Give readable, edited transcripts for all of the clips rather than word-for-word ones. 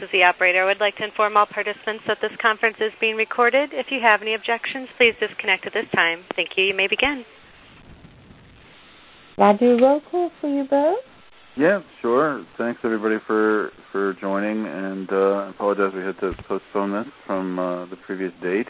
is the operator. I would like to inform all participants that this conference is being recorded. If you have any objections, please disconnect at this time. Thank you. You may begin. Roger, roll call for you both? Yeah, sure. Thanks, everybody, for joining. And I apologize we had to postpone this from the previous date.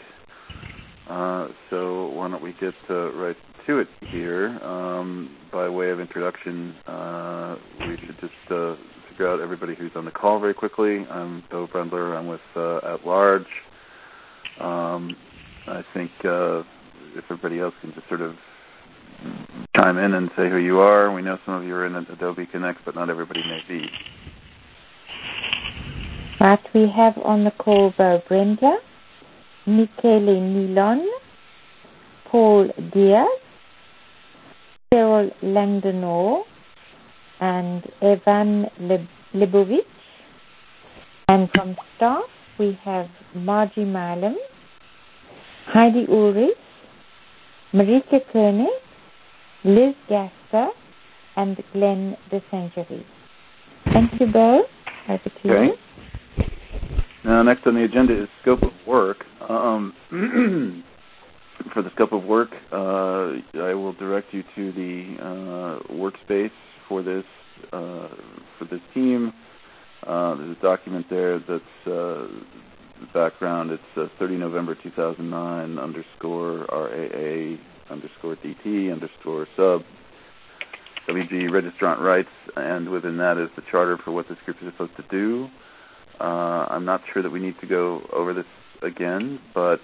So why don't we get right to it here. By way of introduction, we should just figure out everybody who's on the call very quickly. I'm Bill Brendler. I'm with At Large. I think if everybody else can just sort of chime in and say who you are. We know some of you are in Adobe Connect, but not everybody may be. Right, we have on the call Brenda, Michele Milon, Paul Diaz, Cyril Langdonor, and Evan Lebovich. And from staff, we have Margie Milam, Heidi Ulrich, Marika Koenig, Liz Gaster, and Glenn DeSangerie. Thank you both. Over to you. Now, next on the agenda is scope of work. For the scope of work, I will direct you to the workspace for this team. There's a document there that's the background. It's 30 November 2009 _RAA _DT _sub WG registrant rights, and within that is the charter for what this group is supposed to do. I'm not sure that we need to go over this again, but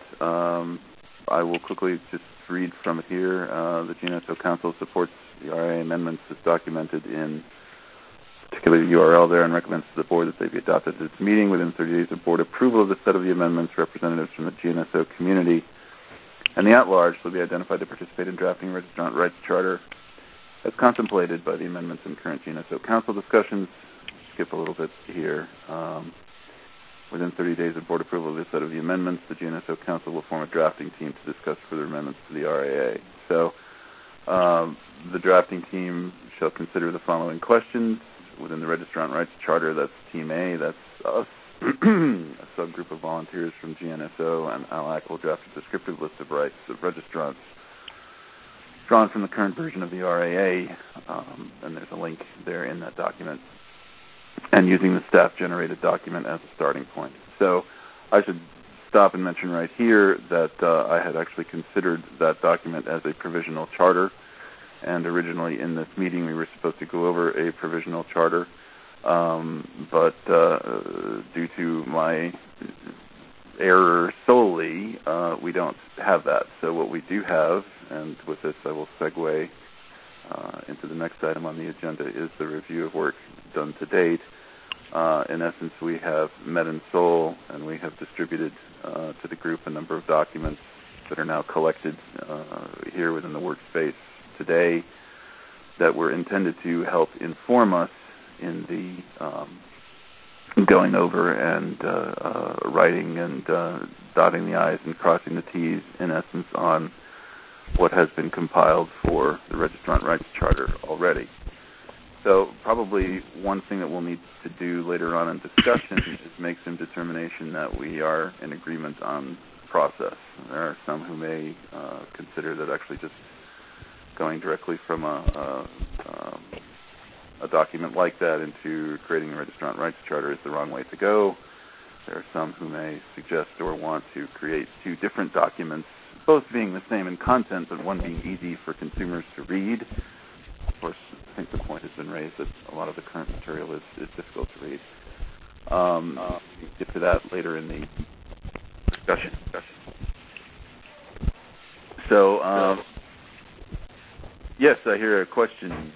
I will quickly just read from it here. The GNSO Council supports the RA amendments as documented in particular URL there and recommends to the board that they be adopted at its meeting within 30 days of board approval of the set of the amendments. Representatives from the GNSO community and the at-large will be identified to participate in drafting registrant rights charter as contemplated by the amendments in current GNSO Council discussions. Skip a little bit here. Within 30 days of board approval of this set of the amendments, the GNSO Council will form a drafting team to discuss further amendments to the RAA. So the drafting team shall consider the following questions. Within the Registrant Rights Charter, that's Team A, that's us, a subgroup of volunteers from GNSO, and ALAC will draft a descriptive list of rights of registrants drawn from the current version of the RAA, and there's a link there in that document, and using the staff-generated document as a starting point. So I should stop and mention right here that I had actually considered that document as a provisional charter, and originally in this meeting we were supposed to go over a provisional charter, but due to my error solely, we don't have that. So what we do have, and with this I will segue into the next item on the agenda, is the review of work done to date. In essence, we have met in Seoul, and we have distributed to the group a number of documents that are now collected here within the workspace today that were intended to help inform us in the going over and writing and dotting the I's and crossing the T's, in essence, on what has been compiled for the Registrant Rights Charter already. So probably one thing that we'll need to do later on in discussion is make some determination that we are in agreement on process. There are some who may consider that actually just going directly from a document like that into creating a Registrant Rights Charter is the wrong way to go. There are some who may suggest or want to create two different documents, both being the same in content, but one being easy for consumers to read. Of course, I think the point has been raised that a lot of the current material is difficult to read. We'll get to that later in the discussion. So, yes, I hear a question.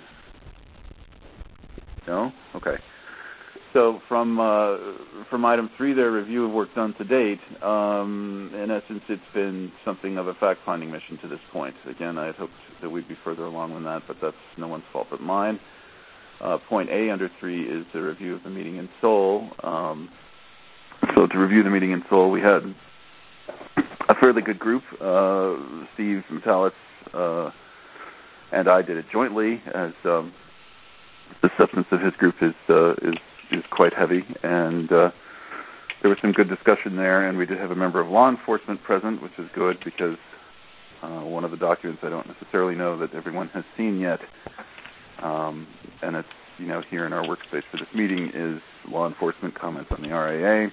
No? Okay. So from item 3 there, review of work done to date, in essence it's been something of a fact-finding mission to this point. Again, I had hoped that we'd be further along than that, but that's no one's fault but mine. Point A under 3 is the review of the meeting in Seoul. So to review the meeting in Seoul, we had a fairly good group. Steve Metalitz and I did it jointly, as the substance of his group is quite heavy, and there was some good discussion there, and we did have a member of law enforcement present, which is good because one of the documents I don't necessarily know that everyone has seen yet, and it's here in our workspace for this meeting is law enforcement comments on the RAA.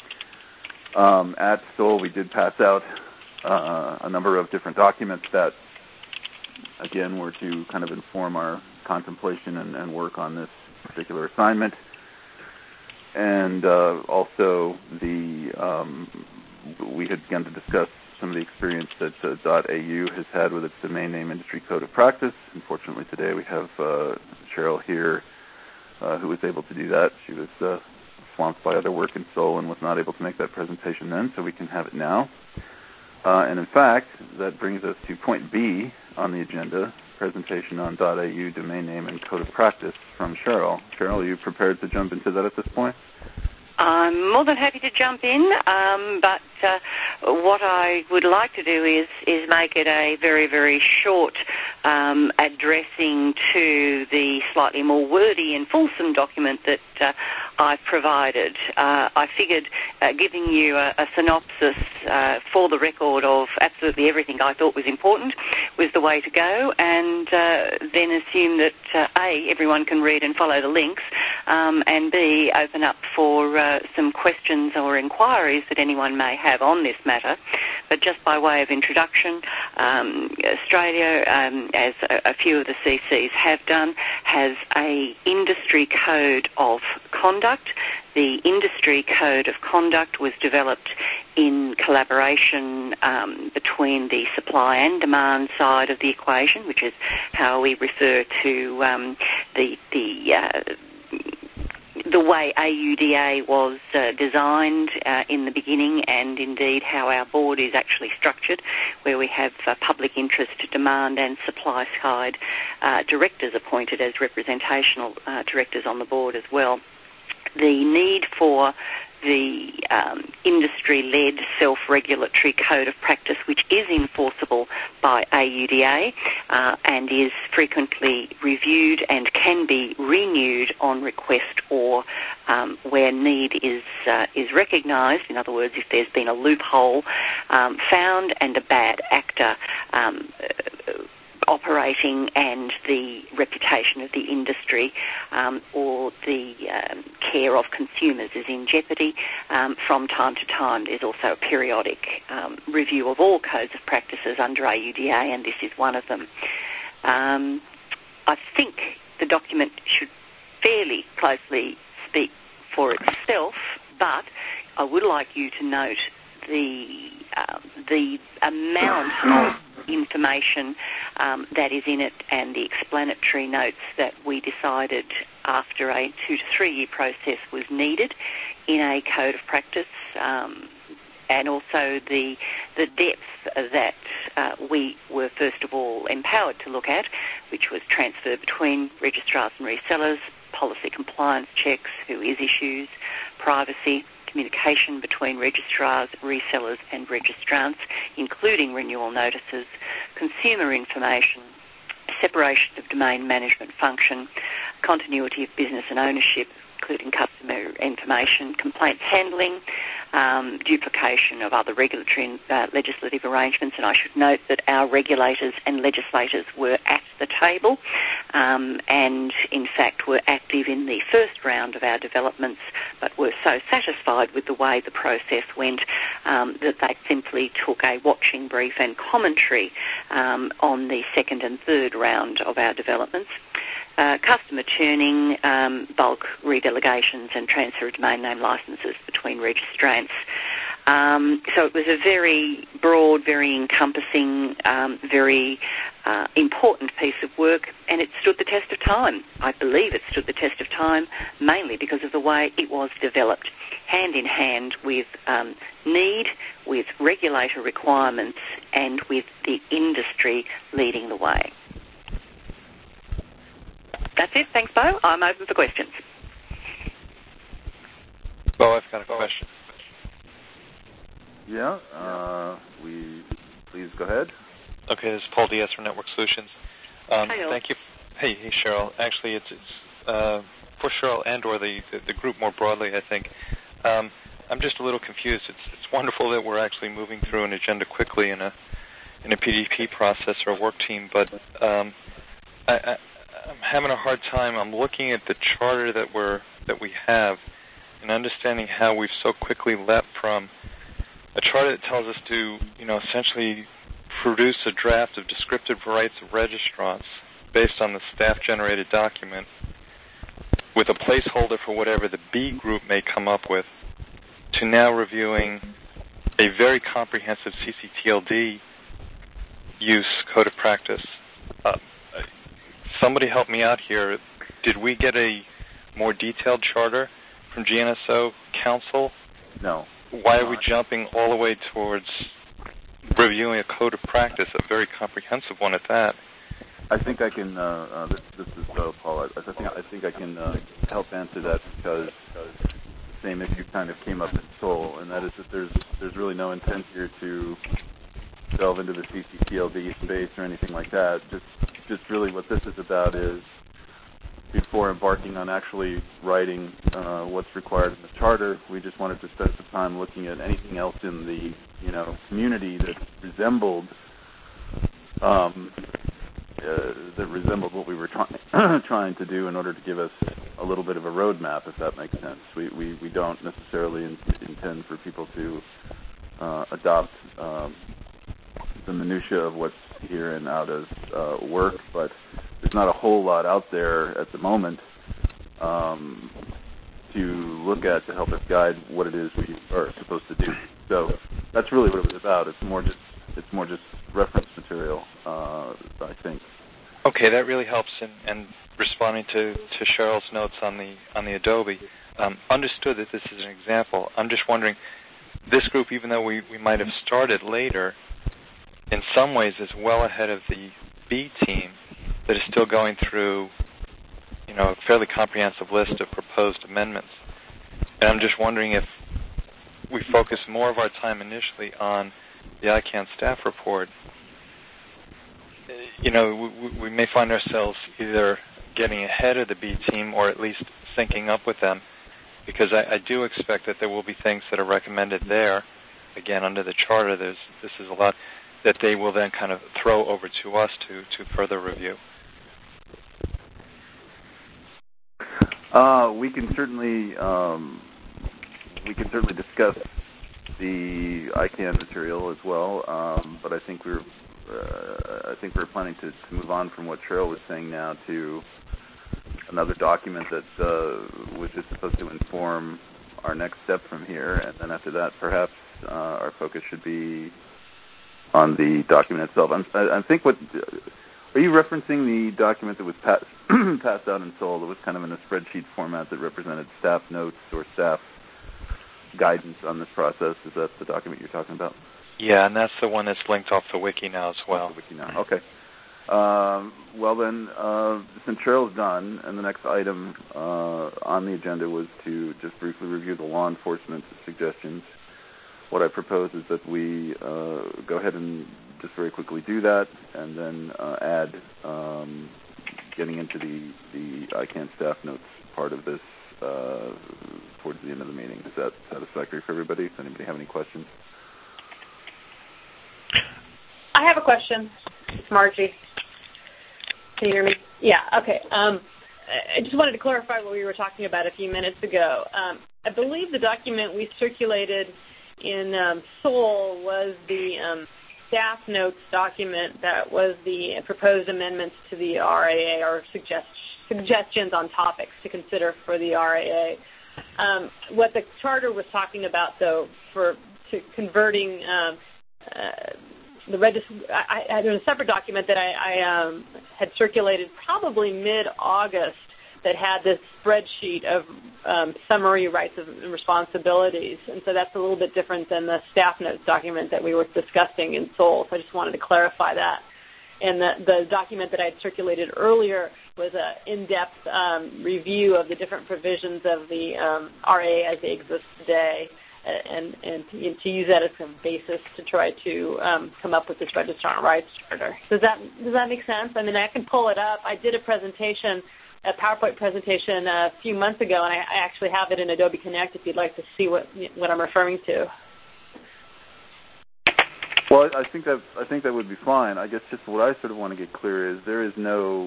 At Stoll, we did pass out a number of different documents that, again, were to kind of inform our contemplation and work on this particular assignment. And also we had begun to discuss some of the experience that .au has had with its domain name industry code of practice. Unfortunately, today we have Cheryl here who was able to do that. She was swamped by other work in Seoul and was not able to make that presentation then, so we can have it now. And in fact, that brings us to point B on the agenda, presentation on .au domain name and code of practice from Cheryl. Cheryl, are you prepared to jump into that at this point? I'm more than happy to jump in, but what I would like to do is make it a very, very short addressing to the slightly more wordy and fulsome document that I've provided. I figured giving you a synopsis for the record of absolutely everything I thought was important was the way to go, and then assume that A, everyone can read and follow the links, and B, open up for some questions or inquiries that anyone may have on this matter. But just by way of introduction, Australia, as a few of the CCs have done, has a industry code of conduct. The industry code of conduct was developed in collaboration between the supply and demand side of the equation, which is how we refer to the way AUDA was designed in the beginning, and indeed how our board is actually structured, where we have public interest, demand and supply side directors appointed as representational directors on the board as well. The need for the industry-led self-regulatory code of practice, which is enforceable by AUDA and is frequently reviewed and can be renewed on request or where need is recognised. In other words, if there's been a loophole found and a bad actor operating and the reputation of the industry or the care of consumers is in jeopardy, from time to time there's also a periodic review of all codes of practices under AUDA, and this is one of them. I think the document should fairly closely speak for itself, but I would like you to note the amount of information that is in it and the explanatory notes that we decided after a 2 to 3 year process was needed in a code of practice, and also the depth that we were first of all empowered to look at, which was transfer between registrars and resellers, policy compliance checks, who is issues, privacy, communication between registrars, resellers and registrants, including renewal notices, consumer information, separation of domain management function, continuity of business and ownership, including customer information, complaints handling, duplication of other regulatory and legislative arrangements. And I should note that our regulators and legislators were at the table and, in fact, were active in the first round of our developments, but were so satisfied with the way the process went that they simply took a watching brief and commentary on the second and third round of our developments. Customer churning, bulk redelegations and transfer of domain name licenses between registrants. So it was a very broad, very encompassing, very important piece of work, and it stood the test of time. I believe it stood the test of time mainly because of the way it was developed, hand in hand with need, with regulator requirements, and with the industry leading the way. That's it. Thanks, Bo. I'm open for questions. Bo, I've got a question. Yeah, please go ahead. Okay, this is Paul Diaz from Network Solutions. Thank you. Hey, Cheryl. Actually, it's for Cheryl and or the group more broadly, I think. I'm just a little confused. It's wonderful that we're actually moving through an agenda quickly in a PDP process or a work team, but I'm having a hard time. I'm looking at the charter that we have and understanding how we've so quickly leapt from a charter that tells us to, essentially produce a draft of descriptive rights of registrants based on the staff-generated document with a placeholder for whatever the B group may come up with, to now reviewing a very comprehensive CCTLD use code of practice. Somebody help me out here. Did we get a more detailed charter from GNSO Council? No. Why are we jumping all the way towards reviewing a code of practice, a very comprehensive one at that? I think I can. This is Paul. I think I can help answer that because the same issue kind of came up in Seoul, and that is that there's really no intent here to delve into the CCTLD space or anything like that. Just really what this is about is, before embarking on actually writing what's required in the charter, we just wanted to spend some time looking at anything else in the community that resembled what we were trying to do in order to give us a little bit of a roadmap, if that makes sense. We don't necessarily intend for people to adopt the minutiae of what's here and out as work, but there's not a whole lot out there at the moment to look at to help us guide what it is we are supposed to do. So that's really what it was about. It's more just reference material, I think. Okay, that really helps in responding to Cheryl's notes on the Adobe. Understood that this is an example. I'm just wondering, this group, even though we might have started later, in some ways is well ahead of the B team that is still going through, a fairly comprehensive list of proposed amendments. And I'm just wondering if we focus more of our time initially on the ICANN staff report, we may find ourselves either getting ahead of the B team or at least syncing up with them, because I do expect that there will be things that are recommended there, again, under the charter. This is a lot that they will then kind of throw over to us to further review. We can certainly discuss the ICANN material as well, but I think we're planning to move on from what Cheryl was saying now to another document that was just supposed to inform our next step from here, and then after that, perhaps our focus should be on the document itself. I think are you referencing the document that was passed out in Seoul that was kind of in a spreadsheet format that represented staff notes or staff guidance on this process? Is that the document you're talking about? Yeah, and that's the one that's linked off the wiki now as well. The wiki now. Okay. Well then, since Cheryl's done, and the next item on the agenda was to just briefly review the law enforcement suggestions, what I propose is that we go ahead and just very quickly do that, and then add getting into the ICANN staff notes part of this towards the end of the meeting. Is that satisfactory for everybody? Does anybody have any questions? I have a question. It's Margie. Can you hear me? Yeah, okay. I just wanted to clarify what we were talking about a few minutes ago. I believe the document we circulated in Seoul was the staff notes document that was the proposed amendments to the RAA, or suggestions on topics to consider for the RAA. What the charter was talking about, though, to converting there's a separate document that I had circulated probably mid-August that had this spreadsheet of summary rights and responsibilities, and so that's a little bit different than the staff notes document that we were discussing in Seoul, so I just wanted to clarify that. And the document that I had circulated earlier was an in-depth review of the different provisions of the RAA as they exist today, and to use that as a basis to try to come up with this registrant rights charter. Does that make sense? I mean, I can pull it up. I did a presentation a PowerPoint presentation a few months ago, and I actually have it in Adobe Connect if you'd like to see what I'm referring to. Well, I think that would be fine. I guess just what I sort of want to get clear is there is no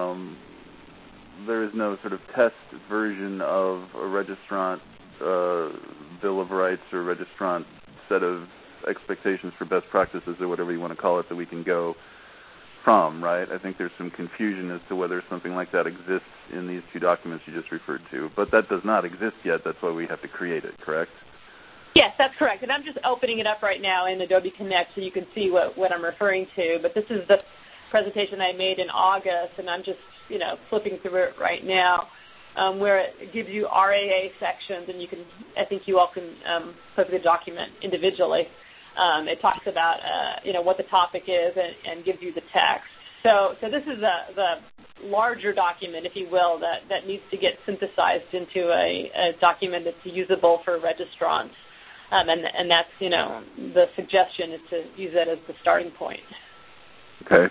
sort of test version of a registrant Bill of Rights or registrant set of expectations for best practices or whatever you want to call it that we can go from, right? I think there's some confusion as to whether something like that exists in these two documents you just referred to. But that does not exist yet. That's why we have to create it, correct? Yes, that's correct. And I'm just opening it up right now in Adobe Connect so you can see what I'm referring to. But this is the presentation I made in August, and I'm just, flipping through it right now, where it gives you RAA sections, and I think you all can flip the document individually. It talks about, what the topic is and gives you the text. So this is the larger document, if you will, that needs to get synthesized into a document that's usable for registrants. And that's, the suggestion is to use that as the starting point. Okay.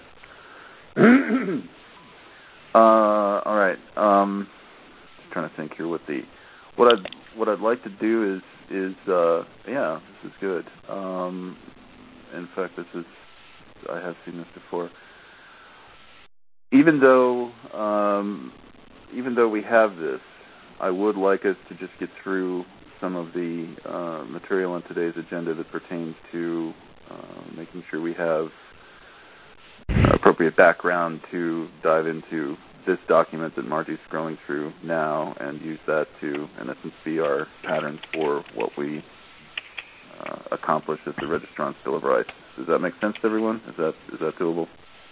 All right. Just trying to think here what I'd like to do is this is good. In fact, I have seen this before. Even though we have this, I would like us to just get through some of the material on today's agenda that pertains to making sure we have appropriate background to dive into this document that Margie's scrolling through now and use that to, in essence, be our pattern for what we accomplish as the Registrant's Bill of Rights. Does that make sense to everyone? Is that doable?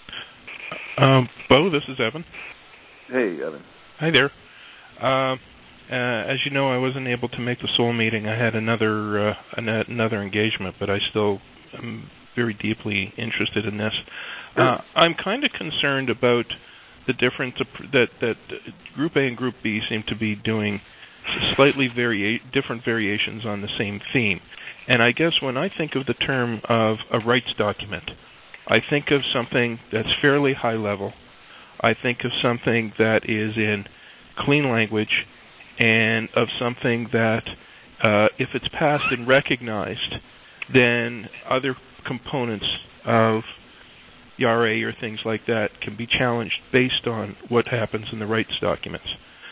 Bo, this is Evan. Hey, Evan. Hi there. As you know, I wasn't able to make the Soul meeting. I had another engagement, but I still am very deeply interested in this. I'm kind of concerned about the difference that Group A and Group B seem to be doing slightly different variations on the same theme. And I guess when I think of the term of a rights document, I think of something that's fairly high level. I think of something that is in clean language, and of something that, if it's passed and recognized, then other components of the RA or things like that can be challenged based on what happens in the rights documents.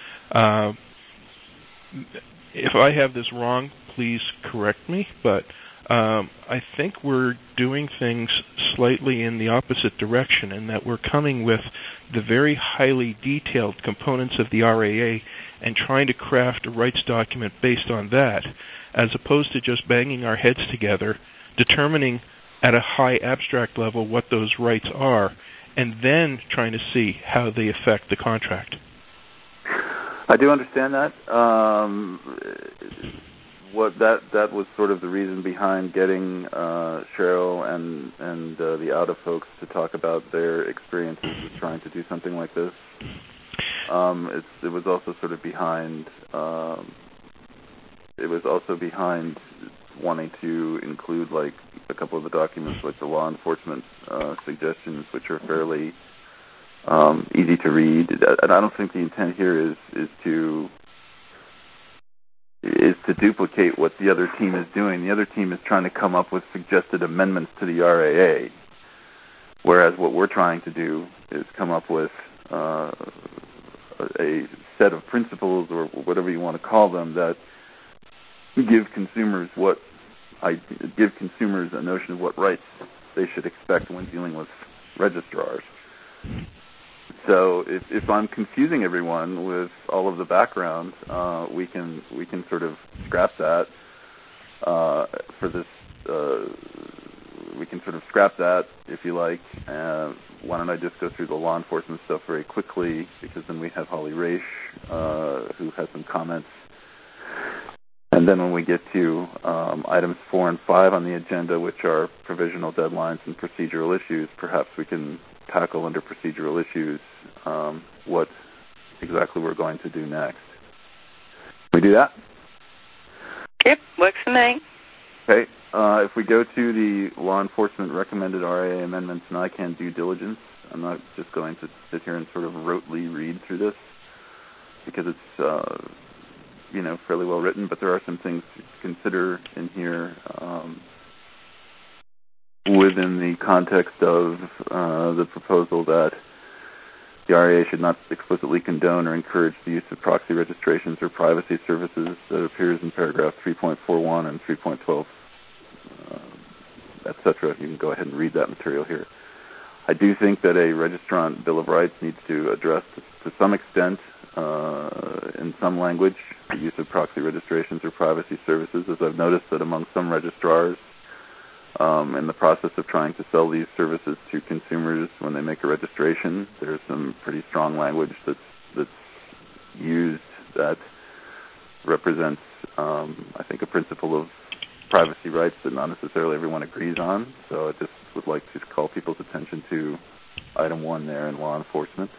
If I have this wrong, please correct me, but I think we're doing things slightly in the opposite direction, in that we're coming with the very highly detailed components of the RAA and trying to craft a rights document based on that, as opposed to just banging our heads together, determining at a high abstract level what those rights are, and then trying to see how they affect the contract. I do understand that. That was sort of the reason behind getting Cheryl and the AUDA folks to talk about their experiences with trying to do something like this. It was also sort of behind. It was also behind wanting to include like a couple of the documents, like the law enforcement suggestions, which are fairly easy to read. And I don't think the intent here is to duplicate what the other team is doing. The other team is trying to come up with suggested amendments to the RAA, whereas what we're trying to do is come up with a set of principles, or whatever you want to call them, that give consumers a notion of what rights they should expect when dealing with registrars. So if I'm confusing everyone with all of the background, we can sort of scrap that for this. We can sort of scrap that if you like. Why don't I just go through the law enforcement stuff very quickly, because then we have Holly Raish, who has some comments. And then when we get to items 4 and 5 on the agenda, which are provisional deadlines and procedural issues, perhaps we can tackle under procedural issues what exactly we're going to do next. Can we do that? Yep, works for me. Okay. If we go to the law enforcement recommended RAA amendments and ICANN due diligence, I'm not just going to sit here and sort of rotely read through this. because it's fairly well written, but there are some things to consider in here within the context of the proposal that the RIA should not explicitly condone or encourage the use of proxy registrations or privacy services that appears in paragraph 3.41 and 3.12, etc. You can go ahead and read that material here. I do think that a registrant Bill of Rights needs to address to some extent in some language the use of proxy registrations or privacy services, as I've noticed that among some registrars in the process of trying to sell these services to consumers when they make a registration, there's some pretty strong language that's used that represents, I think, a principle of privacy rights that not necessarily everyone agrees on. So I just would like to call people's attention to item 1 there in law enforcement.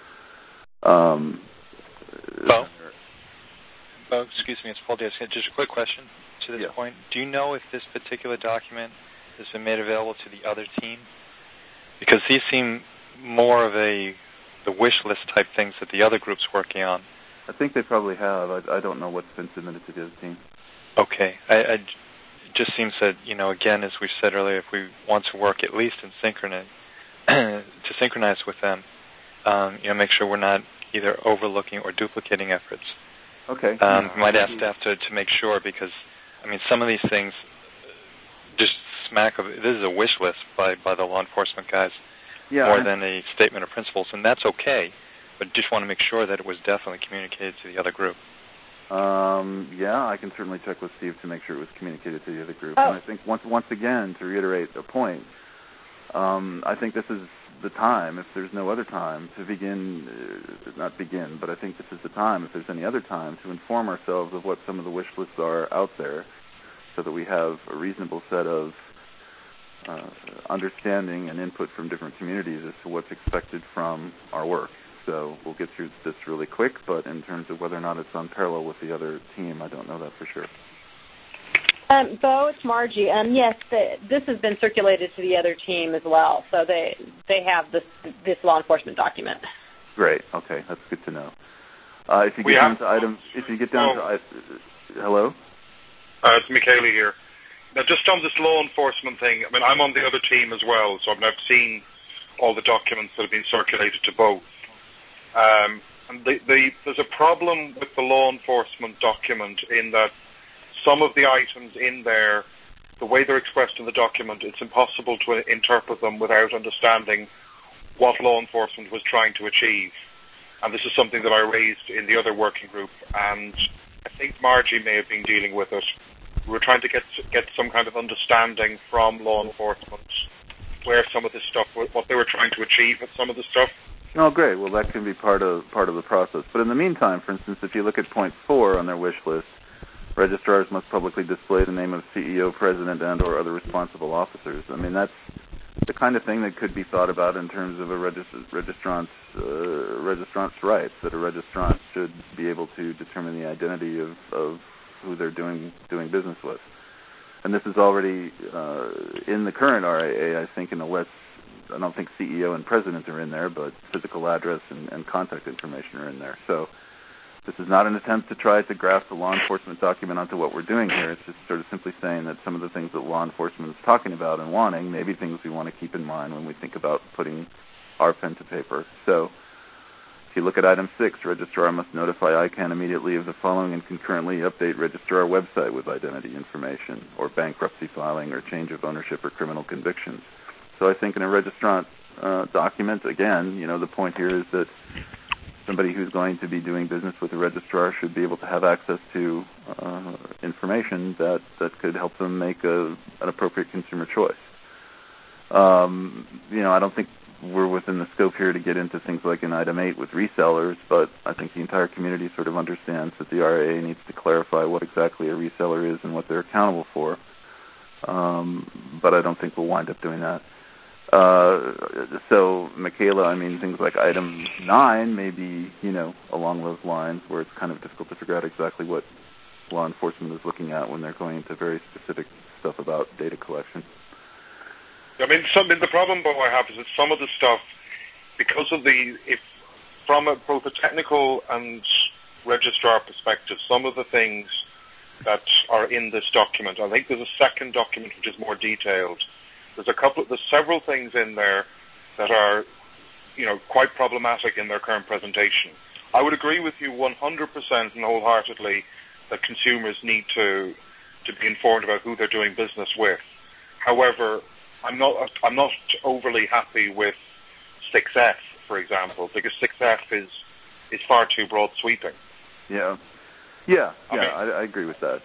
Excuse me, it's Paul Diaz. Just a quick question to this point. Do you know if this particular document has been made available to the other team? Because these seem more of the wish list type things that the other group's working on. I think they probably have. I don't know what's been submitted to the other team. Okay. It just seems that, again, as we said earlier, if we want to work at least in synchronize with them, make sure we're not either overlooking or duplicating efforts. Okay. Might ask staff to make sure, because, some of these things just smack of, this is a wish list by the law enforcement guys more than a statement of principles, and that's okay, but just want to make sure that it was definitely communicated to the other group. I can certainly check with Steve to make sure it was communicated to the other group. And I think once again, to reiterate a point, I think this is the time, if there's no other time, to not begin, but I think this is the time, if there's any other time, to inform ourselves of what some of the wish lists are out there so that we have a reasonable set of understanding and input from different communities as to what's expected from our work. So we'll get through this really quick, but in terms of whether or not it's on parallel with the other team, I don't know that for sure. Bo, it's Margie. Yes, this has been circulated to the other team as well, so they have this law enforcement document. Great. Okay, that's good to know. If you get down to hello. It's Michaela here. Now, just on this law enforcement thing, I'm on the other team as well, so I've seen all the documents that have been circulated to both. And there's a problem with the law enforcement document in that some of the items in there, the way they're expressed in the document, it's impossible to interpret them without understanding what law enforcement was trying to achieve. And this is something that I raised in the other working group, and I think Margie may have been dealing with it. We were trying to get some kind of understanding from law enforcement where some of this stuff, what they were trying to achieve with some of the stuff. Oh, great. Well, that can be part of the process. But in the meantime, for instance, if you look at point 4 on their wish list, registrars must publicly display the name of CEO, president, and or other responsible officers. That's the kind of thing that could be thought about in terms of a registrant's rights, that a registrant should be able to determine the identity of who they're doing business with. And this is already in the current RIA, I think, in the list. I don't think CEO and president are in there, but physical address and contact information are in there. So this is not an attempt to try to graft the law enforcement document onto what we're doing here. It's just sort of simply saying that some of the things that law enforcement is talking about and wanting may be things we want to keep in mind when we think about putting our pen to paper. So if you look at item 6, registrar must notify ICANN immediately of the following and concurrently update registrar website with identity information or bankruptcy filing or change of ownership or criminal convictions. So I think in a registrant document, again, the point here is that somebody who's going to be doing business with a registrar should be able to have access to information that could help them make an appropriate consumer choice. I don't think we're within the scope here to get into things like in item 8 with resellers, but I think the entire community sort of understands that the RIA needs to clarify what exactly a reseller is and what they're accountable for. But I don't think we'll wind up doing that. So, Michaela, things like item 9 may be, along those lines where it's kind of difficult to figure out exactly what law enforcement is looking at when they're going into very specific stuff about data collection. The problem I have is that some of the stuff, because of from both a technical and registrar perspective, some of the things that are in this document, I think there's a second document which is more detailed. There's several things in there that are, quite problematic in their current presentation. I would agree with you 100% and wholeheartedly that consumers need to be informed about who they're doing business with. However, I'm not overly happy with 6F, for example, because 6F is far too broad sweeping. Yeah, I agree with that.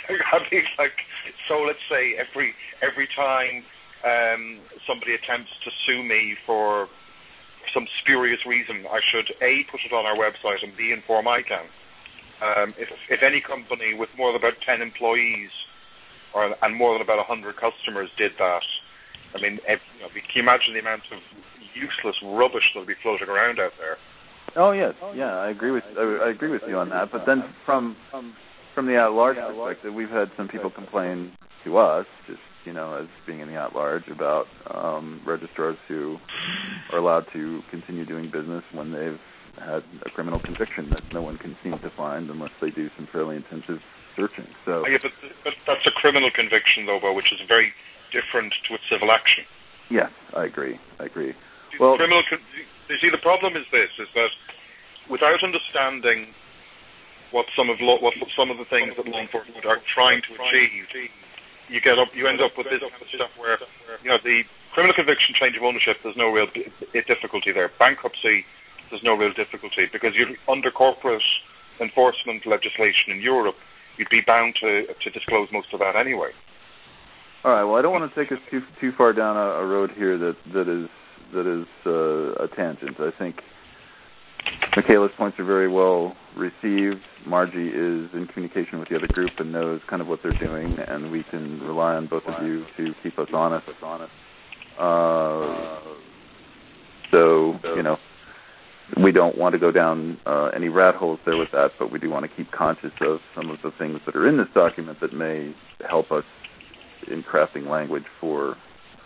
So let's say every time somebody attempts to sue me for some spurious reason, I should A, put it on our website, and B, inform ICANN. If any company with more than about 10 employees and more than about 100 customers did that, I mean, can you imagine the amount of useless rubbish that will be floating around out there? Oh yes, I agree with you on that. But then from the at-large perspective, we've had some people complain to us, just as being in the at-large, about registrars who are allowed to continue doing business when they've had a criminal conviction that no one can seem to find unless they do some fairly intensive searching. So yeah, but that's a criminal conviction, though, which is very different to a civil action. Yes, I agree. Well, you see, the problem is this: is that without understanding what some of the things that law enforcement are trying to achieve, you end up with this kind of stuff where the criminal conviction, change of ownership, there's no real difficulty there. Bankruptcy, there's no real difficulty because under corporate enforcement legislation in Europe, you'd be bound to disclose most of that anyway. All right. Well, I don't want to take us too far down a road here that is a tangent. I think Michaela's points are very well received. Margie is in communication with the other group and knows kind of what they're doing, and we can rely on both of you to keep us honest. So, we don't want to go down any rat holes there with that, but we do want to keep conscious of some of the things that are in this document that may help us in crafting language for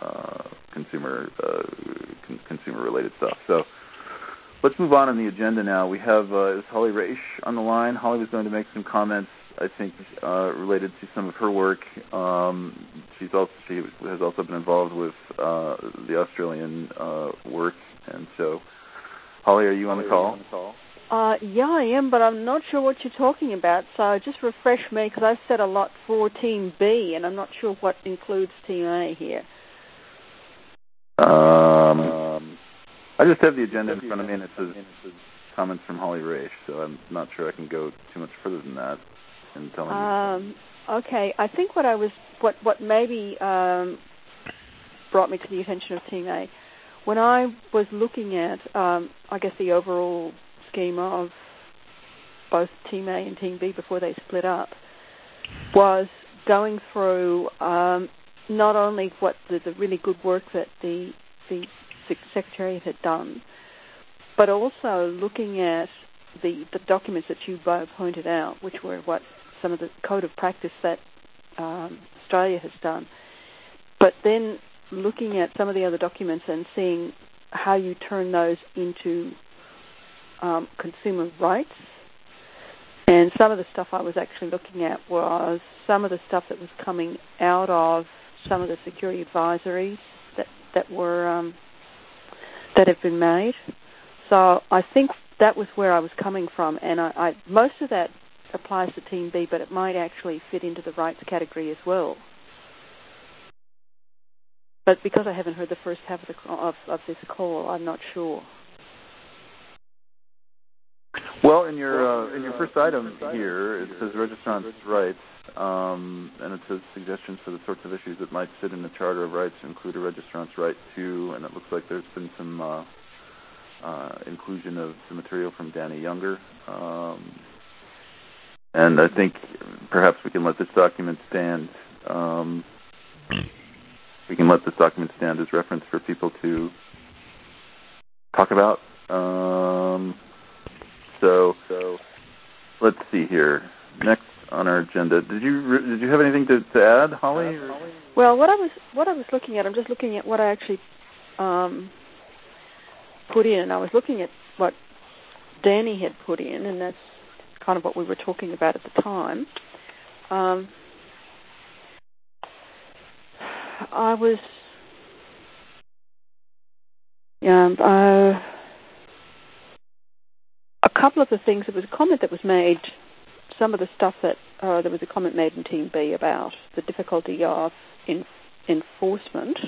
consumer-related stuff. So let's move on the agenda now. We have is Holly Raish on the line. Holly was going to make some comments, I think, related to some of her work. She has also been involved with the Australian work, and so, Holly, are you on the call? Yeah, I am, but I'm not sure what you're talking about, so just refresh me, because I've said a lot for Team B, and I'm not sure what includes Team A here. I just have the agenda in front of me, and it says comments from Holly Raish, so I'm not sure I can go too much further than that in telling you. Okay, I think what maybe brought me to the attention of Team A, when I was looking at, I guess, the overall schema of both Team A and Team B before they split up, was going through not only what the really good work that the Secretariat had done, but also looking at the documents that you both pointed out, which were some of the code of practice that Australia has done, but then looking at some of the other documents and seeing how you turn those into consumer rights. And some of the stuff I was actually looking at was some of the stuff that was coming out of some of the security advisories that were that have been made. So I think that was where I was coming from, and I most of that applies to Team B, but it might actually fit into the rights category as well. But because I haven't heard the first half of this call, I'm not sure. Well, in your first item here, it says registrant's rights, and it says suggestions for the sorts of issues that might fit in the Charter of Rights include a registrant's right to, and it looks like there's been some inclusion of the material from Danny Younger. And I think perhaps we can let this document stand. We can let this document stand as reference for people to talk about. So let's see here. Next on our agenda, did you have anything to add, Holly? Or? Well, what I was looking at, I'm just looking at what I actually put in. I was looking at what Danny had put in, and that's kind of what we were talking about at the time. I was a couple of the things. There was a comment that was made. Some of the stuff that there was a comment made in Team B about the difficulty of enforcement.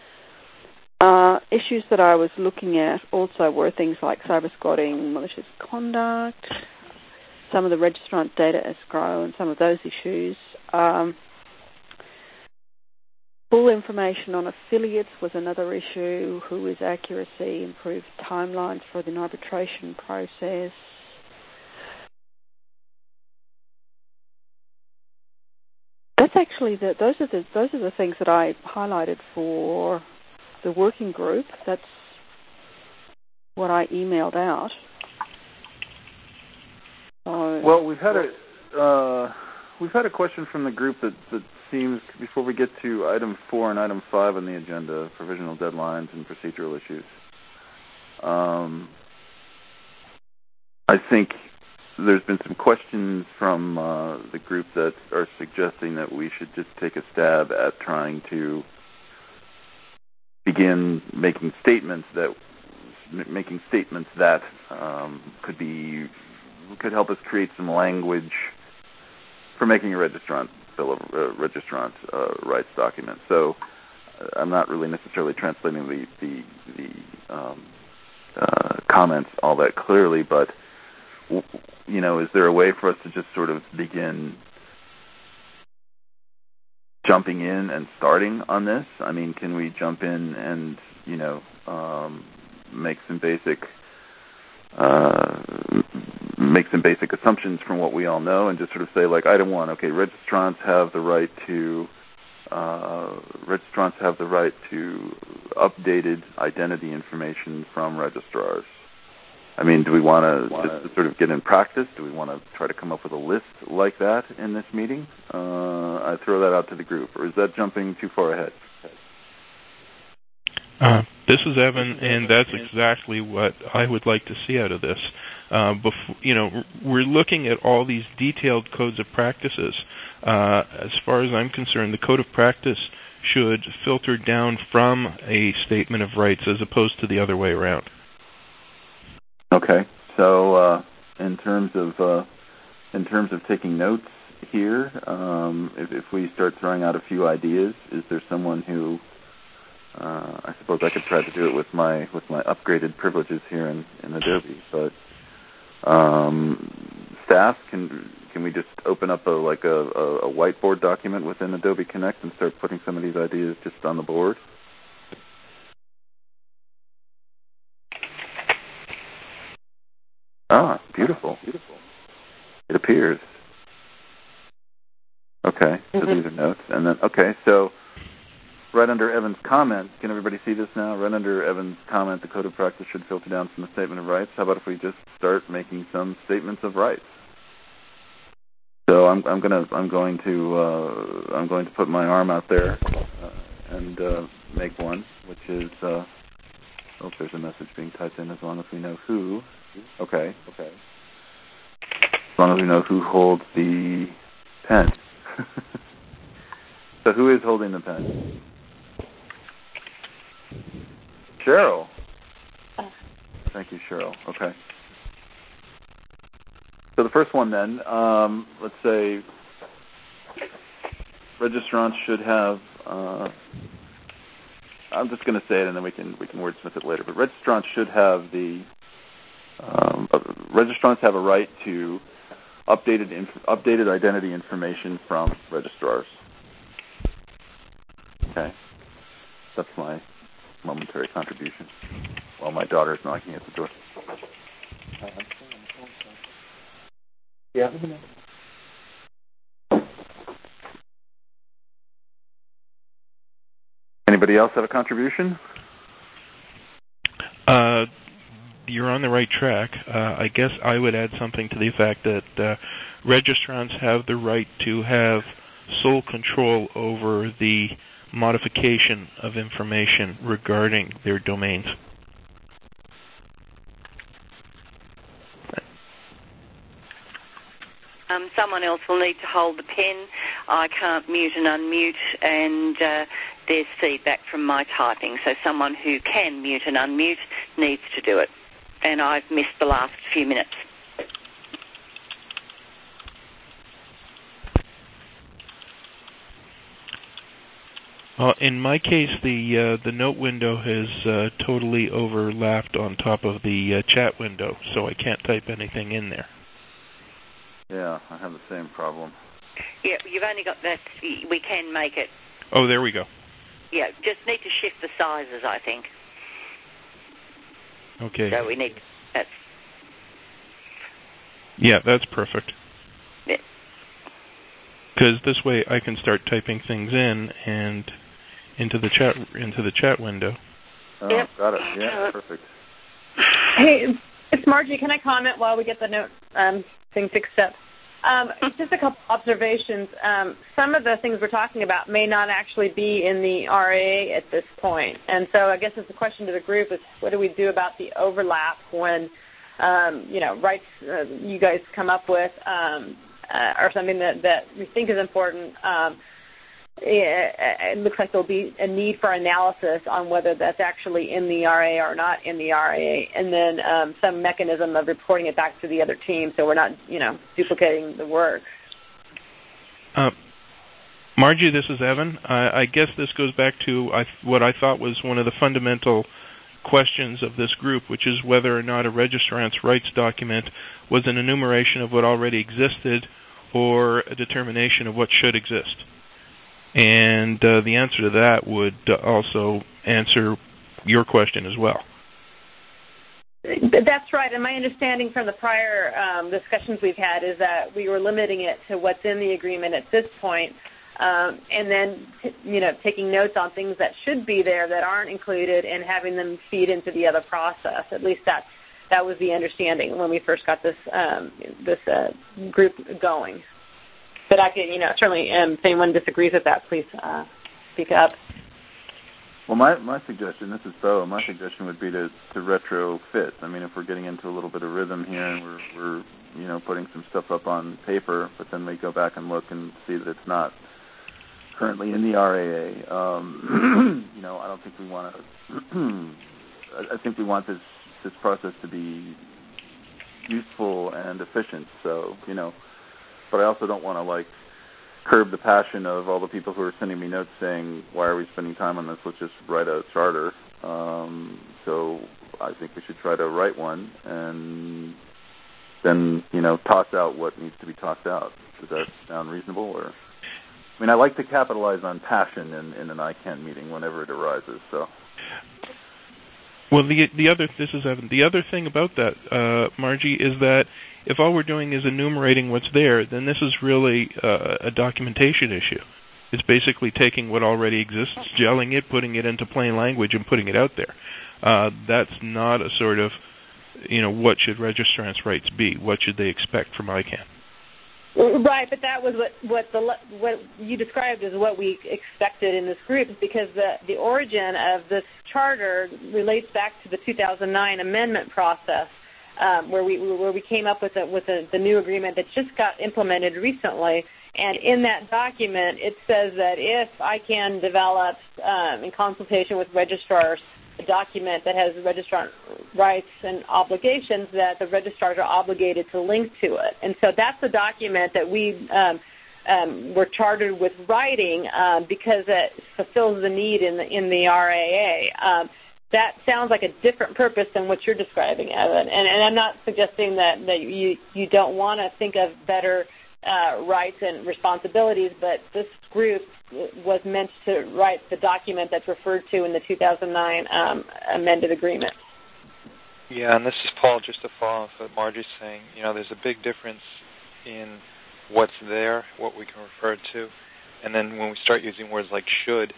Issues that I was looking at also were things like cyber-squatting, malicious conduct, some of the registrant data escrow, and some of those issues. Full information on affiliates was another issue. Who is accuracy? Improved timelines for the arbitration process. That's actually those are the things that I highlighted for the working group. That's what I emailed out. Well, we've had a question from the group that seems, before we get to item 4 and item 5 on the agenda, provisional deadlines and procedural issues. I think there's been some questions from the group that are suggesting that we should just take a stab at trying to begin making statements that could help us create some language for making a registrant rights document. So I'm not really necessarily translating the comments all that clearly, but is there a way for us to just sort of begin jumping in and starting on this? I mean, can we jump in and make some basic assumptions from what we all know, and just sort of say, like, item 1, okay, registrants have the right to updated identity information from registrars. I mean, do we want to just sort of get in practice? Do we want to try to come up with a list like that in this meeting? I throw that out to the group, or is that jumping too far ahead? This is Evan, and that's exactly what I would like to see out of this. We're looking at all these detailed codes of practices. As far as I'm concerned, the code of practice should filter down from a statement of rights as opposed to the other way around. Okay, so in terms of taking notes here, if we start throwing out a few ideas, is there someone who I suppose I could try to do it with my upgraded privileges here in Adobe, but staff, can we just open up a whiteboard document within Adobe Connect and start putting some of these ideas just on the board? Ah, beautiful. It appears. Okay, so these are notes. And then, okay, so right under Evan's comment, can everybody see this now? Right under Evan's comment, the code of practice should filter down from the statement of rights. How about if we just start making some statements of rights? So I'm going to put my arm out there and make one, which is there's a message being typed in. As long as we know who. Okay. As long as we know who holds the pen. So who is holding the pen? Cheryl. Thank you, Cheryl. Okay. So the first one then, let's say registrants should have, I'm just going to say it and then we can wordsmith it later, but registrants should have registrants have a right to updated identity information from registrars. Okay. That's my momentary contribution while my daughter is knocking at the door. Yeah. Anybody else have a contribution? You're on the right track. I guess I would add something to the fact that registrants have the right to have sole control over the modification of information regarding their domains. Someone else will need to hold the pen. I can't mute and unmute, and there's feedback from my typing. So someone who can mute and unmute needs to do it. And I've missed the last few minutes. In my case, the note window has totally overlapped on top of the chat window, so I can't type anything in there. Yeah, I have the same problem. Yeah, you've only got that. We can make it. Oh, there we go. Yeah, just need to shift the sizes, I think. Okay. So we need that. Yeah, that's perfect. Yeah. Because this way I can start typing things in and into the chat window. Oh, yep. Got it. Yeah, perfect. Hey, it's Margie. Can I comment while we get the note thing fixed up? Just a couple observations. Some of the things we're talking about may not actually be in the RAA at this point. And so I guess it's a question to the group is what do we do about the overlap when, rights you guys come up with or something that we think is important. It looks like there'll be a need for analysis on whether that's actually in the RA or not in the RA, and then some mechanism of reporting it back to the other team so we're not, duplicating the work. Margie, this is Evan. I guess this goes back to what I thought was one of the fundamental questions of this group, which is whether or not a registrant's rights document was an enumeration of what already existed or a determination of what should exist. And the answer to that would also answer your question as well. That's right. And my understanding from the prior discussions we've had is that we were limiting it to what's in the agreement at this point, and then, taking notes on things that should be there that aren't included and having them feed into the other process. At least that was the understanding when we first got this group going. But I could, certainly, if anyone disagrees with that, please speak up. Well, my suggestion, this is Bo, my suggestion would be to retrofit. I mean, if we're getting into a little bit of rhythm here and we're putting some stuff up on paper, but then we go back and look and see that it's not currently in the RAA, I don't think we want to, I think we want this process to be useful and efficient, so, but I also don't want to, curb the passion of all the people who are sending me notes saying, why are we spending time on this? Let's just write a charter. So I think we should try to write one and then, toss out what needs to be tossed out. Does that sound reasonable? Or, I like to capitalize on passion in an ICANN meeting whenever it arises, so. Well, this is Evan. The other thing about that, Margie, is that if all we're doing is enumerating what's there, then this is really a documentation issue. It's basically taking what already exists, gelling it, putting it into plain language, and putting it out there. That's not a sort of, what should registrants' rights be? What should they expect from ICANN? Right, but that was what you described as what we expected in this group, because the origin of this charter relates back to the 2009 amendment process, where we came up with the new agreement that just got implemented recently. And in that document, it says that if ICANN develops, in consultation with registrars, a document that has registrant rights and obligations, that the registrars are obligated to link to it. And so that's the document that we were chartered with writing because it fulfills the need in the RAA. That sounds like a different purpose than what you're describing, Evan. And I'm not suggesting that you don't want to think of better rights and responsibilities, but this group was meant to write the document that's referred to in the 2009 amended agreement. Yeah, and this is Paul, just to follow up what Margie's saying. There's a big difference in what's there, what we can refer to, and then when we start using words like should,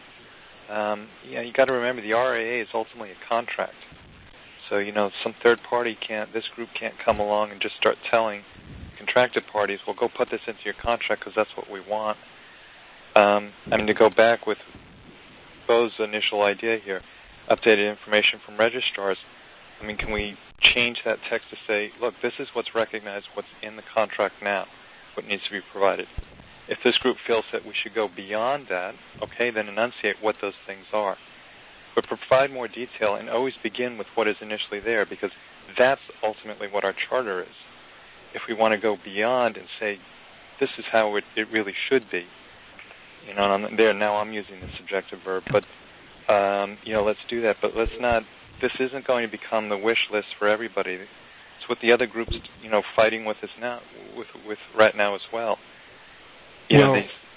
you got to remember the RAA is ultimately a contract. So, some third party this group can't come along and just start telling contracted parties, well, go put this into your contract because that's what we want. To go back with Bo's initial idea here, updated information from registrars, can we change that text to say, look, this is what's recognized, what's in the contract now. what needs to be provided. If this group feels that we should go beyond that, okay, then enunciate what those things are. But provide more detail and always begin with what is initially there, because that's ultimately what our charter is. If we want to go beyond and say, this is how it really should be, you know, and now I'm using the subjective verb, but, you know, let's do that. But let's not, this isn't going to become the wish list for everybody. It's what the other groups, you know, fighting with us now, with right now as well. You know,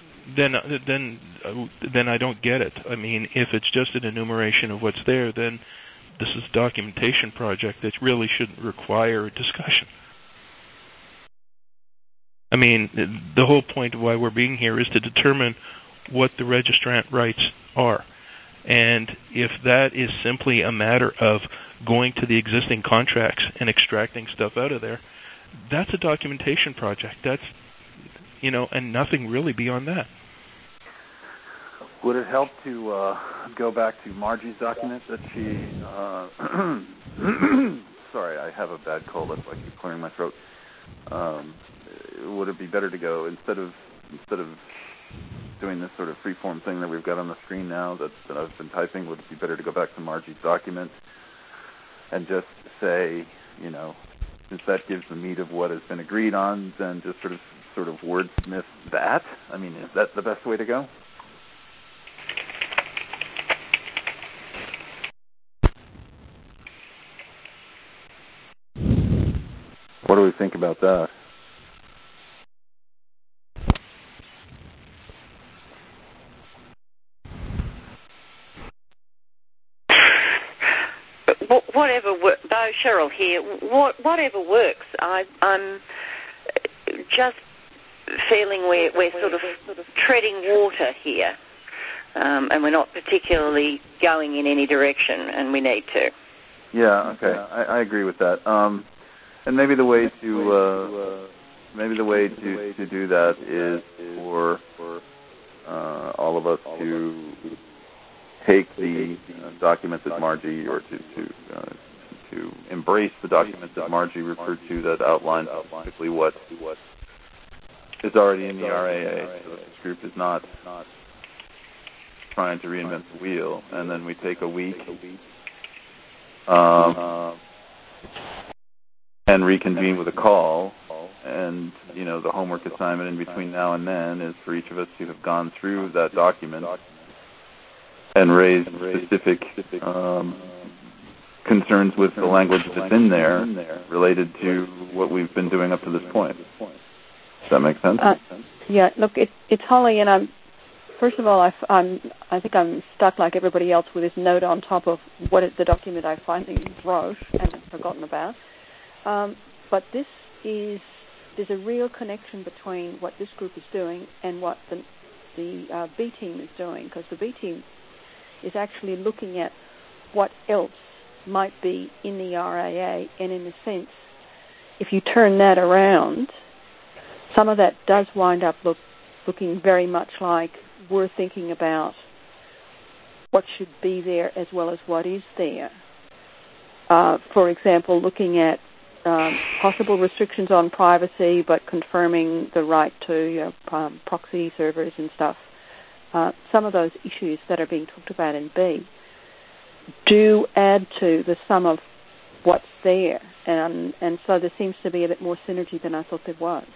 then I don't get it. I mean, if it's just an enumeration of what's there, then this is a documentation project that really shouldn't require a discussion. I mean, the whole point of why we're being here is to determine what the registrant rights are. And if that is simply a matter of going to the existing contracts and extracting stuff out of there, that's a documentation project. That's, you know, and nothing really beyond that. Would it help to go back to Margie's document that she... sorry, I have a bad cold. That's why I keep clearing my throat. Would it be better to go, instead of doing this sort of free-form thing that we've got on the screen now that I've been typing, would it be better to go back to Margie's document and just say, you know, since that gives the meat of what has been agreed on, then just sort of wordsmith that? I mean, is that the best way to go? What do we think about that? Whatever works, though, Cheryl here, whatever works. I'm just feeling we're sort of treading water here, and we're not particularly going in any direction, and we need to. Yeah, okay, I agree with that. And maybe the way to do that is for all of us to take the document that Margie, or to embrace the document that Margie referred to that outlines specifically what is already in the RAA, so that this group is not trying to reinvent the wheel. And then we take a week and reconvene with a call. And, you know, the homework assignment in between now and then is for each of us to have gone through that document and raised specific concerns with the language that's in there related to what we've been doing up to this point. Does that make sense? Yeah, look, it's Holly, and first of all, I think I'm stuck like everybody else with this note on top of the document I finally wrote and had forgotten about. But there's a real connection between what this group is doing and what the B team is doing, because the B team is actually looking at what else might be in the RAA, and in a sense, if you turn that around, some of that does wind up looking very much like we're thinking about what should be there as well as what is there. For example, looking at possible restrictions on privacy, but confirming the right to proxy servers and stuff. Some of those issues that are being talked about in B do add to the sum of what's there, and so there seems to be a bit more synergy than I thought there was.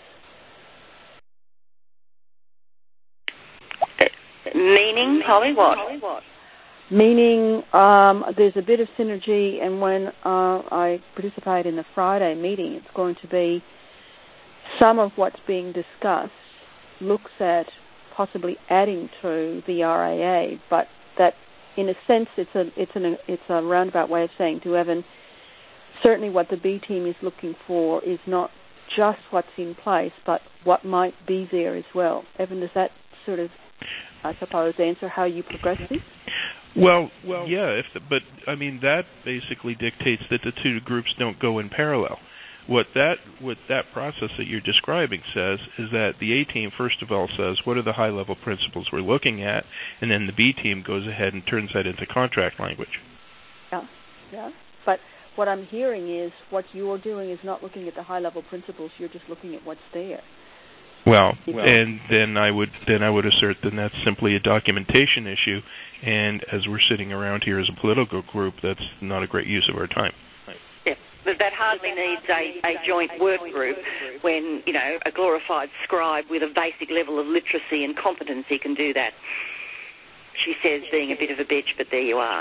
Meaning, Holly, what? Meaning there's a bit of synergy, and when I participate in the Friday meeting, it's going to be some of what's being discussed looks at possibly adding to the RAA, but that, in a sense, it's a roundabout way of saying to Evan, certainly what the B team is looking for is not just what's in place, but what might be there as well. Evan, does that sort of, I suppose, answer how you progress this? Well, yeah, but I mean that basically dictates that the two groups don't go in parallel. What that process that you're describing says is that the A team first of all says what are the high level principles we're looking at, and then the B team goes ahead and turns that into contract language. Yeah. But what I'm hearing is what you're doing is not looking at the high level principles. You're just looking at what's there. Well, and then I would assert that that's simply a documentation issue, and as we're sitting around here as a political group, that's not a great use of our time. Yeah, but that hardly needs a joint work group when, you know, a glorified scribe with a basic level of literacy and competency can do that. She says, being a bit of a bitch, but there you are.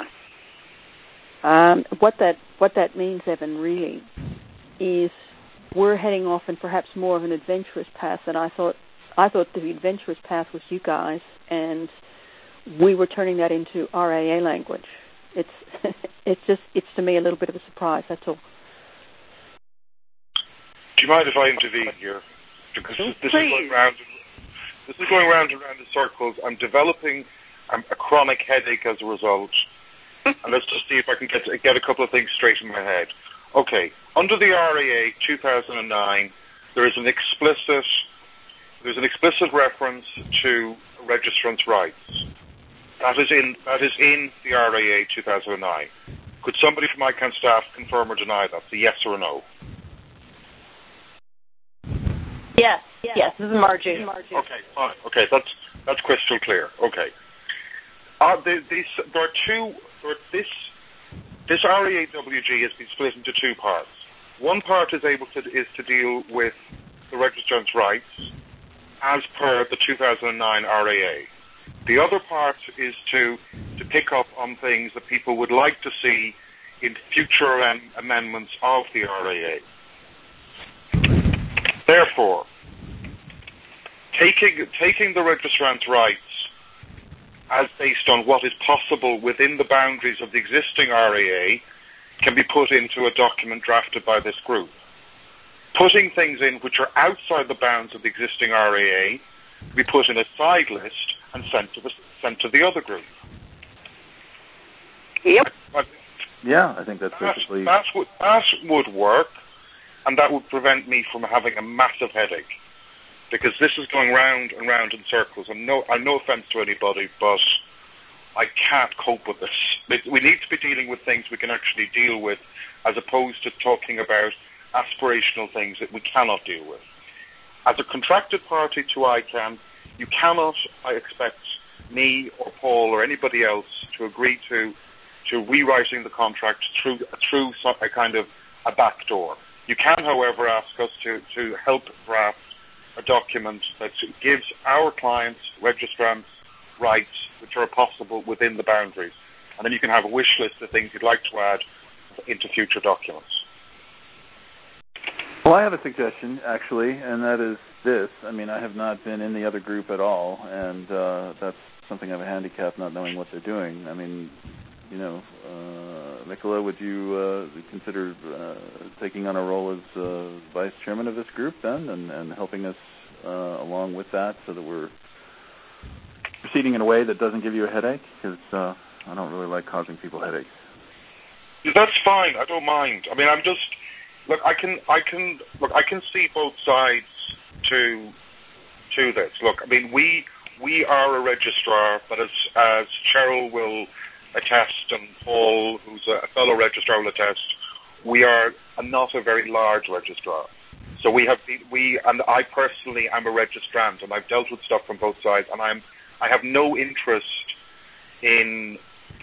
What that means, Evan, really, is we're heading off in perhaps more of an adventurous path than I thought. I thought the adventurous path was you guys, and we were turning that into RAA language. It's to me a little bit of a surprise. That's all. Do you mind if I intervene here? Because this is going round and round in circles. I'm developing a chronic headache as a result. And let's just see if I can get a couple of things straight in my head. Okay, under the RAA 2009, there is an explicit reference to registrant's rights. That is in the RAA 2009. Could somebody from ICANN staff confirm or deny that? So yes or no? Yes. This is Margie. Okay, fine. Okay, that's crystal clear. Okay. This RAAWG has been split into two parts. One part is to deal with the registrant's rights as per the 2009 RAA. The other part is to pick up on things that people would like to see in future amendments of the RAA. Therefore, taking the registrant's rights as based on what is possible within the boundaries of the existing RAA can be put into a document drafted by this group. Putting things in which are outside the bounds of the existing RAA be put in a side list and sent to the other group. Yep. Yeah, I think that's basically... That would work, and that would prevent me from having a massive headache. Because this is going round and round in circles. And no offense to anybody, but I can't cope with this. We need to be dealing with things we can actually deal with, as opposed to talking about aspirational things that we cannot deal with. As a contracted party to ICANN, you cannot, I expect, me or Paul or anybody else to agree to rewriting the contract through a kind of a backdoor. You can, however, ask us to help draft a document that gives our clients, registrants, rights which are possible within the boundaries. And then you can have a wish list of things you'd like to add into future documents. Well, I have a suggestion, actually, and that is this. I mean, I have not been in the other group at all, and that's something of a handicap, not knowing what they're doing. I mean, you know, Nicola, would you consider taking on a role as vice chairman of this group then, and helping us along with that, so that we're proceeding in a way that doesn't give you a headache? Because I don't really like causing people headaches. That's fine. I don't mind. I mean, I'm just I can see both sides to this. Look, I mean, we are a registrar, but as Cheryl will attest, and Paul, who's a fellow registrar, will attest, we are not a very large registrar. So and I personally am a registrant, and I've dealt with stuff from both sides, and I have no interest in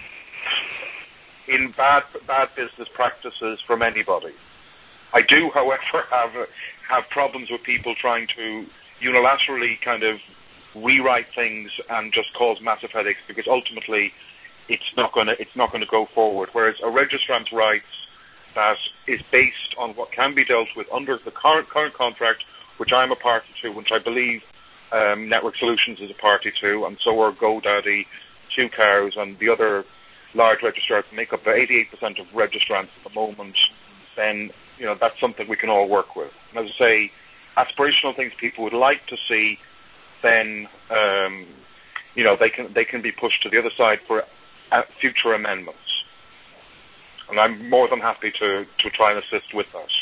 bad business practices from anybody. I do, however, have problems with people trying to unilaterally kind of rewrite things and just cause massive headaches, because ultimately it's not going to go forward. Whereas a registrant's rights that is based on what can be dealt with under the current contract, which I'm a party to, which I believe Network Solutions is a party to, and so are GoDaddy, Two Cows, and the other large registrars that make up the 88% of registrants at the moment, then that's something we can all work with. And as I say, aspirational things people would like to see, then they can be pushed to the other side for future amendments. And I'm more than happy to try and assist with that.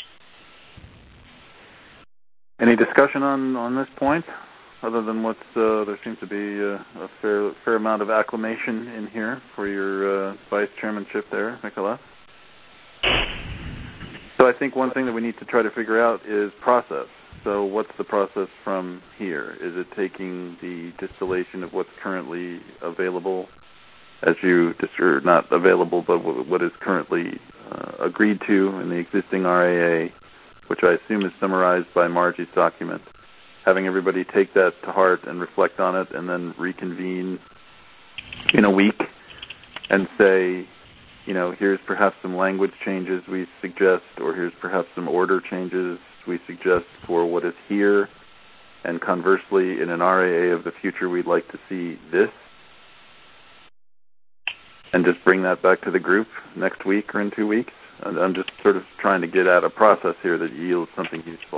Any discussion on this point, other than what there seems to be a fair amount of acclamation in here for your vice chairmanship there, Nicola? So I think one thing that we need to try to figure out is process. So what's the process from here? Is it taking the distillation of what's currently available, or not available, but what is currently agreed to in the existing RAA, which I assume is summarized by Margie's document, having everybody take that to heart and reflect on it, and then reconvene in a week and say, here's perhaps some language changes we suggest, or here's perhaps some order changes we suggest for what is here, and conversely, in an RAA of the future, we'd like to see this, and just bring that back to the group next week or in 2 weeks. I'm just sort of trying to get at a process here that yields something useful.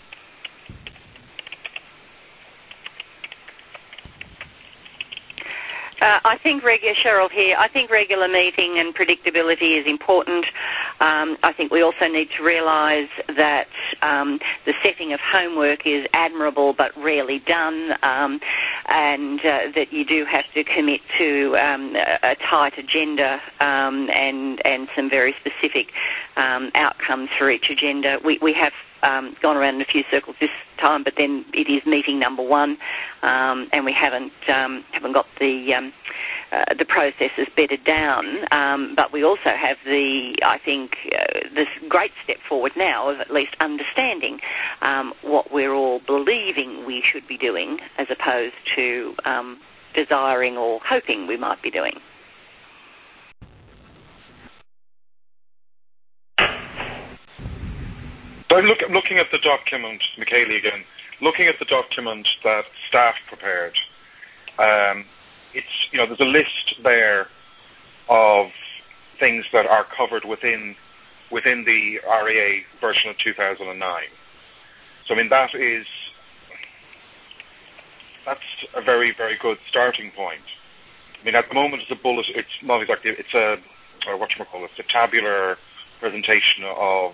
I think Cheryl here, I think regular meeting and predictability is important. I think we also need to realise that the setting of homework is admirable but rarely done, and that you do have to commit to a tight agenda and some very specific outcomes for each agenda. We have gone around in a few circles this time, but then it is meeting number one, and we haven't got the processes bedded down. But we also have this great step forward now of at least understanding what we're all believing we should be doing, as opposed to desiring or hoping we might be doing. So I'm looking at the document, Michaeli again, looking at the document that staff prepared. There's a list there of things that are covered within the RAA version of 2009. So that's a very, very good starting point. At the moment it's a bullet. It's not exactly. It's a tabular presentation of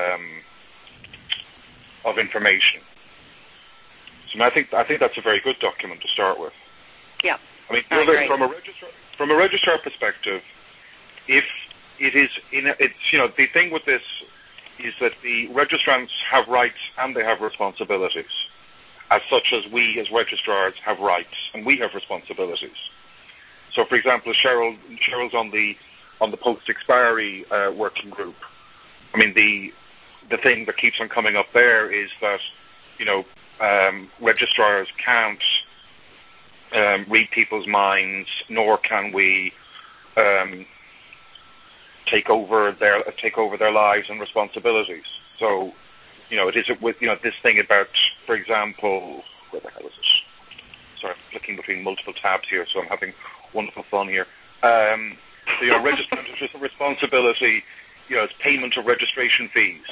information. So I think that's a very good document to start with. Yeah. From a registrar perspective, if it is the thing with this is that the registrants have rights and they have responsibilities, as such as we as registrars have rights and we have responsibilities. So, for example, Cheryl's on the post-expiry working group. The thing that keeps on coming up there is that registrars can't read people's minds, nor can we take over their lives and responsibilities. So, it is with this thing about, for example, where the hell is it? Sorry, I'm flicking between multiple tabs here, so I'm having wonderful fun here. Registrant responsibility, it's payment of registration fees.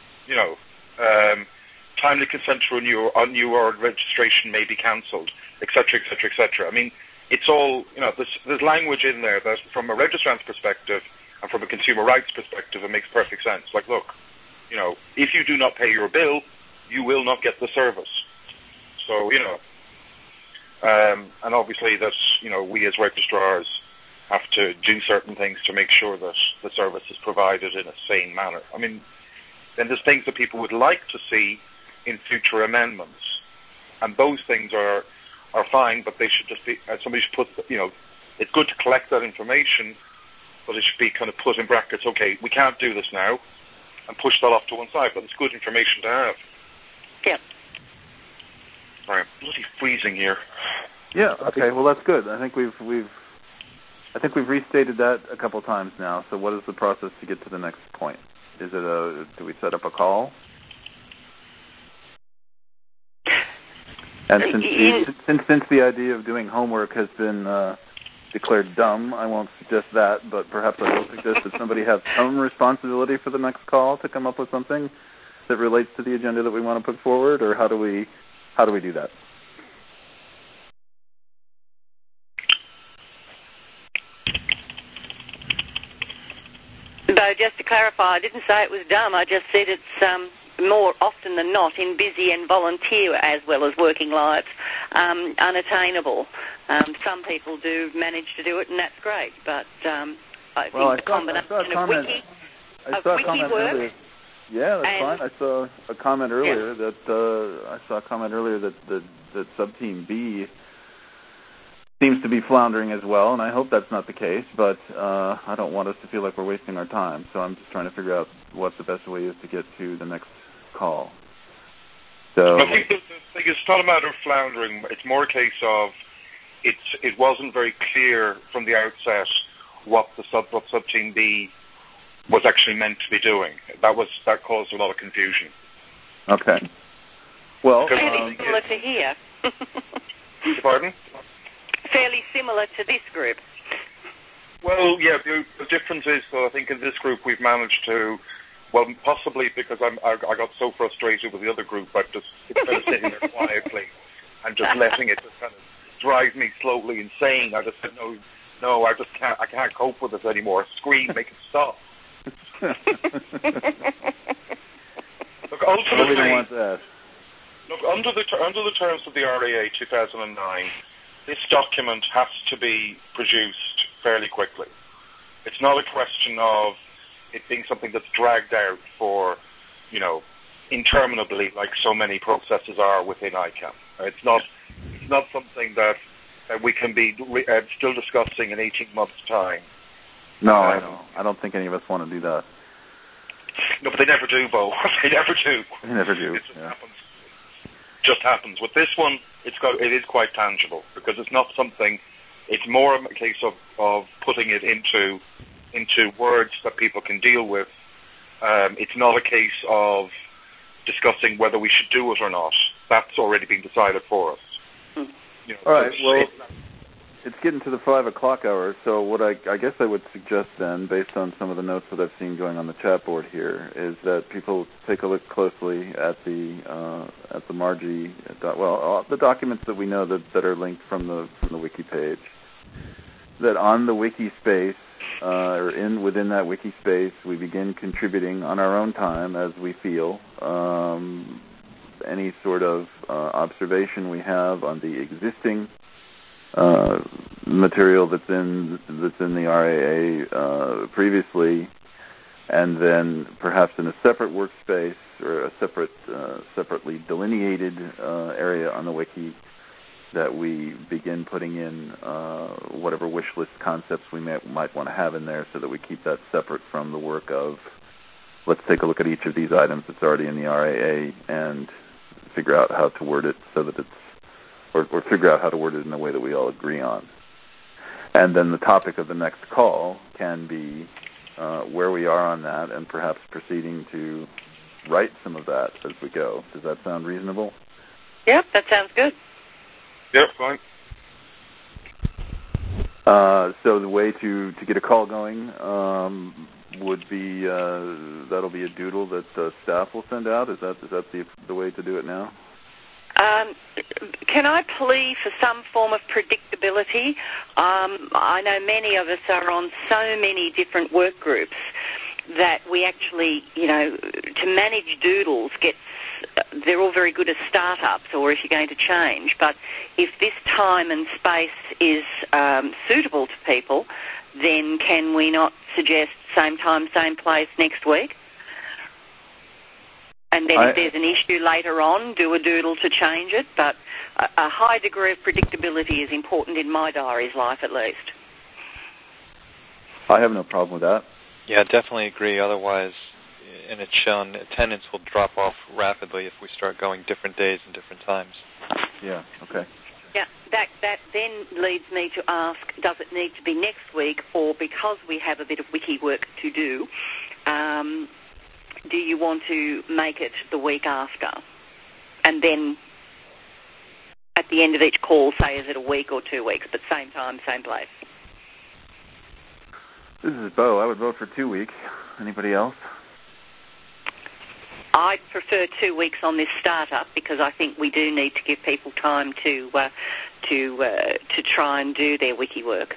Timely consent to renew or registration may be cancelled, etc., etc., etc. It's all, there's language in there that from a registrant's perspective and from a consumer rights perspective, it makes perfect sense. Like, look, if you do not pay your bill, you will not get the service. So, and obviously that, we as registrars have to do certain things to make sure that the service is provided in a sane manner. Then there's things that people would like to see in future amendments, and those things are fine, but they should just be, somebody should put, it's good to collect that information, but it should be kind of put in brackets, okay, we can't do this now, and push that off to one side, but it's good information to have. Yeah. Sorry, I'm bloody freezing here. Yeah, okay, well that's good. I think we've restated that a couple times now, so what is the process to get to the next point? Do we set up a call? And since the idea of doing homework has been declared dumb, I won't suggest that, but perhaps I will suggest that somebody have some responsibility for the next call to come up with something that relates to the agenda that we want to put forward, or how do we do that? So just to clarify, I didn't say it was dumb. I just said it's more often than not in busy and volunteer as well as working lives, unattainable. Some people do manage to do it, and that's great. But I think the combination of wiki work. Yeah, that's fine. I saw a comment earlier that sub-team B seems to be floundering as well, and I hope that's not the case, but I don't want us to feel like we're wasting our time, so I'm just trying to figure out what the best way is to get to the next call. So I think it's not a matter of floundering. It's more a case of it wasn't very clear from the outset what sub-team B was actually meant to be doing. That caused a lot of confusion. Okay. Well, fairly similar to here. Pardon? Fairly similar to this group. Well, yeah. The difference is, I think in this group we've managed to, well, possibly because I got so frustrated with the other group, I'm just kind of sitting there quietly and just letting it just kind of drive me slowly insane. I just said, no, I just can't. I can't cope with this anymore. Scream, make it stop. Look, ultimately, look, under the terms of the RAA 2009, this document has to be produced fairly quickly. It's not a question of it being something that's dragged out for, interminably, like so many processes are within ICANN. It's not something that we can be still discussing in 18 months' time. No, I don't think any of us want to do that. No, but they never do, Bo. They never do. They never do. It just happens. With this one, it is quite tangible because it's not something. It's more a case of putting it into words that people can deal with. It's not a case of discussing whether we should do it or not. That's already been decided for us. All right. Well, it's getting to the 5 o'clock hour, so what I guess I would suggest then, based on some of the notes that I've seen going on the chat board here, is that people take a look closely at the Margie, the documents that we know that are linked from the wiki page. That on the wiki space, or within that wiki space, we begin contributing on our own time as we feel. Any sort of observation we have on the existing material that's in the RAA previously, and then perhaps in a separate workspace or a separately delineated area on the wiki, that we begin putting in whatever wish list concepts we might want to have in there, so that we keep that separate from the work of, let's take a look at each of these items that's already in the RAA and figure out how to word it so that it's, or figure out how to word it in a way that we all agree on. And then the topic of the next call can be where we are on that, and perhaps proceeding to write some of that as we go. Does that sound reasonable? Yep, that sounds good. Yep, fine. So the way to get a call going would be that'll be a doodle that staff will send out. Is that the way to do it now? Can I plea for some form of predictability? I know many of us are on so many different work groups that we actually, to manage doodles they're all very good as startups, or if you're going to change. But if this time and space is suitable to people, then can we not suggest same time, same place next week? And then if there's an issue later on, do a doodle to change it. But a high degree of predictability is important in my diary's life, at least. I have no problem with that. Yeah, definitely agree. Otherwise, and it's shown, attendance will drop off rapidly if we start going different days and different times. Yeah, okay. Yeah, that then leads me to ask, does it need to be next week, or because we have a bit of wiki work to do, do you want to make it the week after? And then at the end of each call, say, is it a week or 2 weeks, but same time, same place? This is Bo. I would vote for 2 weeks. Anybody else? I'd prefer 2 weeks on this startup, because I think we do need to give people time to try and do their wiki work.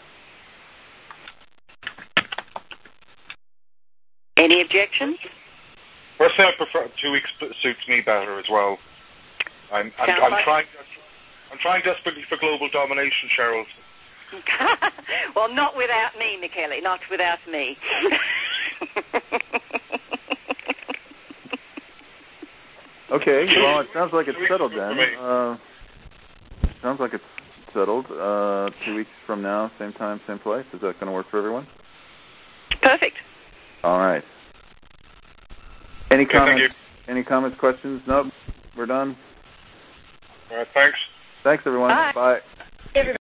Any objections? Personally, I prefer 2 weeks. Suits me better as well. I'm trying desperately for global domination, Cheryl. Well, not without me, Michele. Not without me. Okay. Well, it sounds like it's settled then. Sounds like it's settled. 2 weeks from now, same time, same place. Is that going to work for everyone? Perfect. All right. Any comments? Any comments, questions? Nope. We're done. All right, thanks. Thanks, everyone. Bye. Bye.